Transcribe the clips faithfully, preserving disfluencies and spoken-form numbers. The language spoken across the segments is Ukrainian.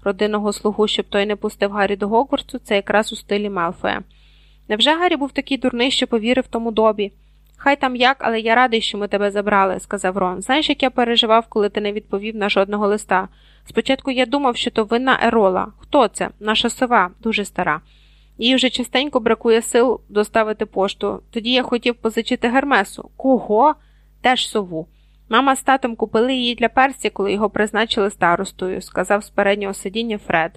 родинного слугу, щоб той не пустив Гаррі до Гогвартсу, це якраз у стилі Мелфоя. Невже Гаррі був такий дурний, що повірив тому Добі? «Хай там як, але я радий, що ми тебе забрали», – сказав Рон. «Знаєш, як я переживав, коли ти не відповів на жодного листа? Спочатку я думав, що то винна Ерола. Хто це? Наша сова, дуже стара. Їй вже частенько бракує сил доставити пошту. Тоді я хотів позичити Гермесу». «Кого?» «Теж сову. Мама з татом купили її для Персі, коли його призначили старостою», – сказав з переднього сидіння Фред.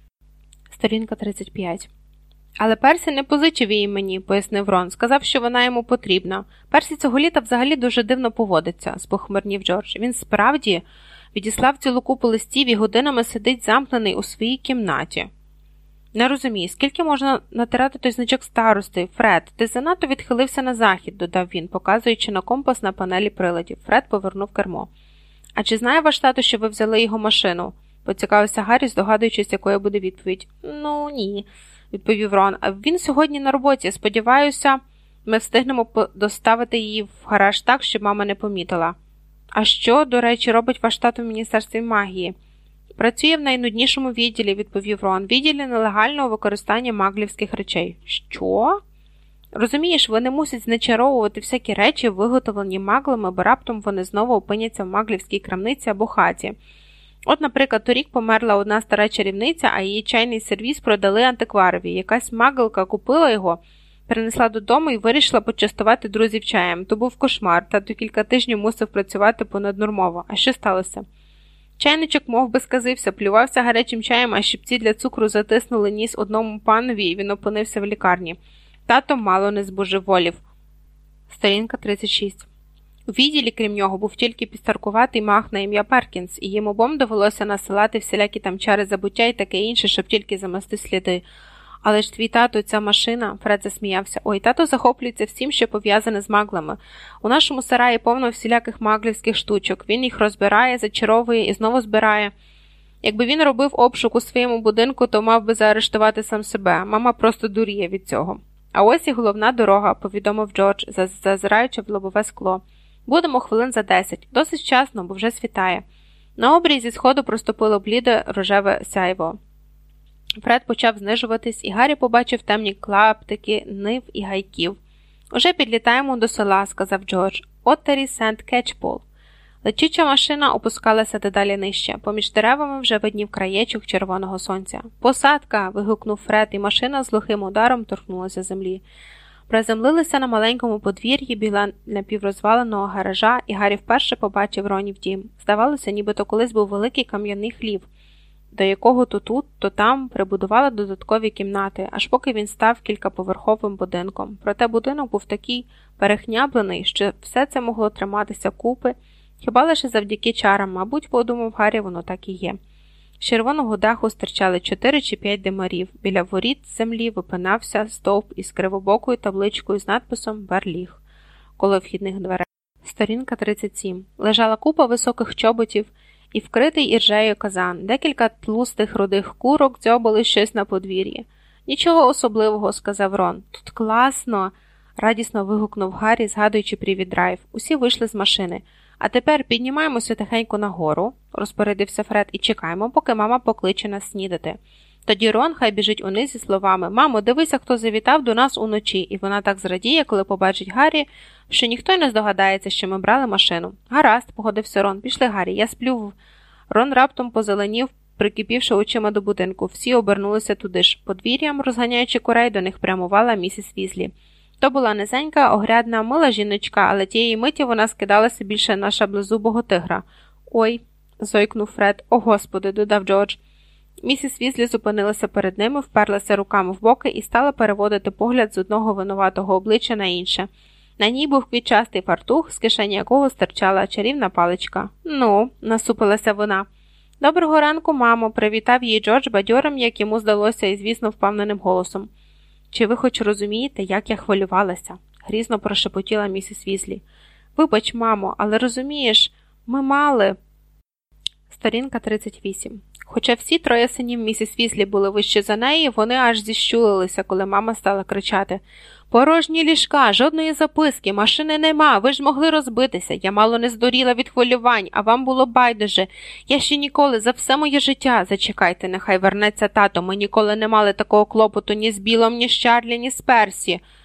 Сторінка тридцять п'ять. «Але Персі не позичив її мені», – пояснив Рон. «Сказав, що вона йому потрібна. Персі цього літа взагалі дуже дивно поводиться», – спохмурнів Джордж. «Він справді відіслав цілу купу листів і годинами сидить замкнений у своїй кімнаті». «Не розумію, скільки можна натирати той значок старости? Фред, ти занадто відхилився на захід», – додав він, показуючи на компас на панелі приладів. Фред повернув кермо. «А чи знає ваш тато, що ви взяли його машину?» – поцікавився Гаррі, здогадуючись, якою буде відповідь. «Ну, ні», – відповів Рон. «А він сьогодні на роботі. Сподіваюся, ми встигнемо доставити її в гараж так, щоб мама не помітила». «А що, до речі, робить ваш тато в Міністерстві магії?» «Працює в найнуднішому відділі», – відповів Рон. «Відділі нелегального використання маглівських речей». «Що?» «Розумієш, вони мусять знечаровувати всякі речі, виготовлені маглами, бо раптом вони знову опиняться в маглівській крамниці або хаті. От, наприклад, торік померла одна стара чарівниця, а її чайний сервіз продали антикварові. Якась маглка купила його, принесла додому і вирішила почастувати друзів чаєм. То був кошмар, тато кілька тижнів мусив працювати понаднормово. А що сталося?» Чайничок мов би сказився, плювався гарячим чаєм, а щипці для цукру затиснули ніс одному панові, і він опинився в лікарні. Тато мало не збожеволів. Сторінка тридцять шість. У відділі, крім нього, був тільки підстаркуватий маг на ім'я Перкінс, і їм обом довелося насилати всілякі там чари забуття і таке інше, щоб тільки замести сліди. «Але ж твій тато, ця машина», – Фред засміявся. «Ой, тато захоплюється всім, що пов'язане з маглами. У нашому сараї повно всіляких маглівських штучок. Він їх розбирає, зачаровує і знову збирає. Якби він робив обшук у своєму будинку, то мав би заарештувати сам себе. Мама просто дуріє від цього». «А ось і головна дорога», – повідомив Джордж, зазираючи в лобове скло. «Будемо хвилин за десять. Досить вчасно, бо вже світає». На обрії зі сходу проступило бліде рожеве сяйво. Фред почав знижуватись, і Гаррі побачив темні клаптики нив і гайків. «Уже підлітаємо до села», – сказав Джордж. «Оттері Сент-Кетчпол». Летюча машина опускалася дедалі нижче. Поміж деревами вже виднів краєчок червоного сонця. «Посадка!» – вигукнув Фред, і машина з глухим ударом торкнулася землі. Приземлилися на маленькому подвір'ї біля напіврозваленого гаража, і Гаррі вперше побачив Ронів дім. Здавалося, нібито колись був великий кам'яний хлів, до якого то тут, то там прибудували додаткові кімнати, аж поки він став кількаповерховим будинком. Проте будинок був такий перехняблений, що все це могло триматися купи, хіба лише завдяки чарам, мабуть, подумав Гаррі, воно так і є. З червоного даху стирчали чотири чи п'ять димарів. Біля воріт з землі випинався стовп із кривобокою табличкою з надписом «Барліг» коло вхідних дверей. Сторінка тридцять сім. Лежала купа високих чоботів і вкритий іржею казан. Декілька тлустих рудих курок дзьобали щось на подвір'ї. «Нічого особливого», – сказав Рон. «Тут класно!» – радісно вигукнув Гаррі, згадуючи привід-драйв. Усі вийшли з машини. «А тепер піднімаємося тихенько нагору», – розпорядився Фред, – «і чекаємо, поки мама покличе нас снідати. Тоді Рон хай біжить униз зі словами: «Мамо, дивися, хто завітав до нас уночі», і вона так зрадіє, коли побачить Гаррі, що ніхто й не здогадається, що ми брали машину. «Гаразд», – погодився Рон, – «пішли, Гаррі, я сплю». Рон раптом позеленів, прикипівши очима до будинку. Всі обернулися туди ж. Подвір'ям, розганяючи курей, до них прямувала місіс Візлі. То була низенька, огрядна, мила жіночка, але тієї миті вона скидалася більше на шаблезубого тигра. «Ой», – зойкнув Фред. «О, Господи», – додав Джордж. Місіс Візлі зупинилася перед ними, вперлася руками в боки і стала переводити погляд з одного винуватого обличчя на інше. На ній був квітчастий фартух, з кишені якого стирчала чарівна паличка. «Ну», – насупилася вона. «Доброго ранку, мамо», – привітав її Джордж бадьорим, як йому здалося, і, звісно, впевненим голосом. «Чи ви хоч розумієте, як я хвилювалася?» – грізно прошепотіла місіс Візлі. «Вибач, мамо, але розумієш, ми мали...» Сторінка тридцять вісім. Хоча всі троє синів місіс Візлі були вище за неї, вони аж зіщулилися, коли мама стала кричати: «Порожні ліжка, жодної записки, машини нема, ви ж могли розбитися, я мало не здуріла від хвилювань, а вам було байдуже. Я ще ніколи за все моє життя, зачекайте, нехай вернеться тато, ми ніколи не мали такого клопоту ні з Білом, ні з Чарлі, ні з Персі».